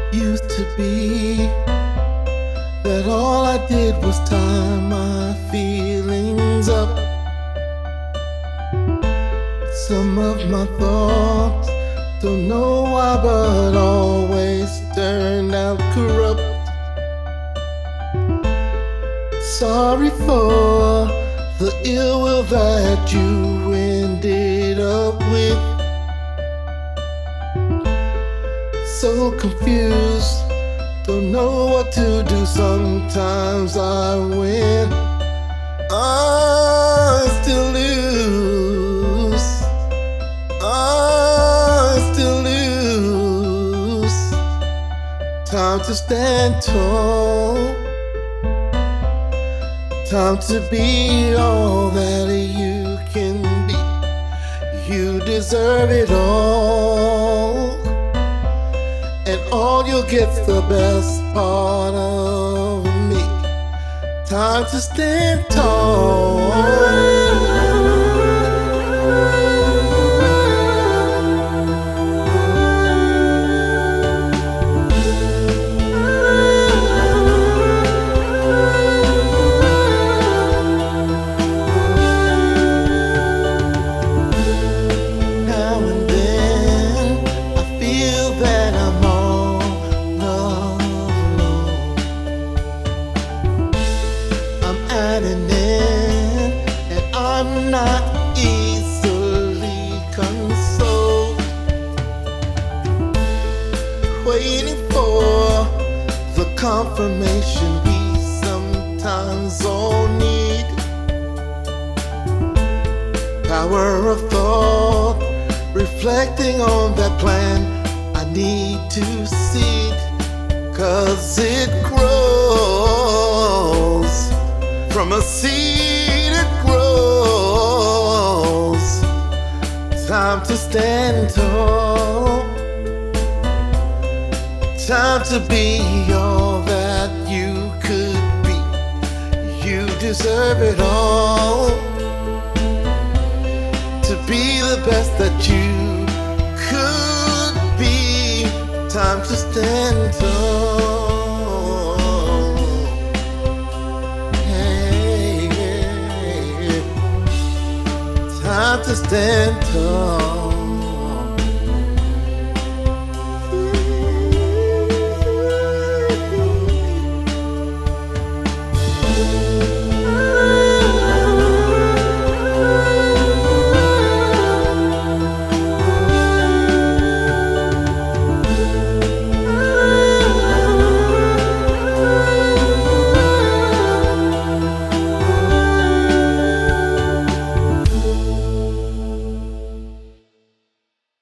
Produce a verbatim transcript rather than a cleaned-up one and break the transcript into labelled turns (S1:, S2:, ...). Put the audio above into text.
S1: Used to be that all I did was tie my feelings up. Some of my thoughts, don't know why, but always turned out corrupt. Sorry for the ill will that you ended up with. So confused, don't know what to do. Sometimes I win, I still lose, I still lose. Time to stand tall, time to be all that you can be. You deserve it all, and all you'll get's the best part of me. Time to stand tall. I'm not easily consoled, waiting for the confirmation we sometimes all need. Power of thought, reflecting on that plan. I need to see it, 'cause it grows from a seed. Time to stand tall, time to be all that you could be. You deserve it all, to be the best that you could be. Time to stand tall. Hey, yeah. Time to stand tall.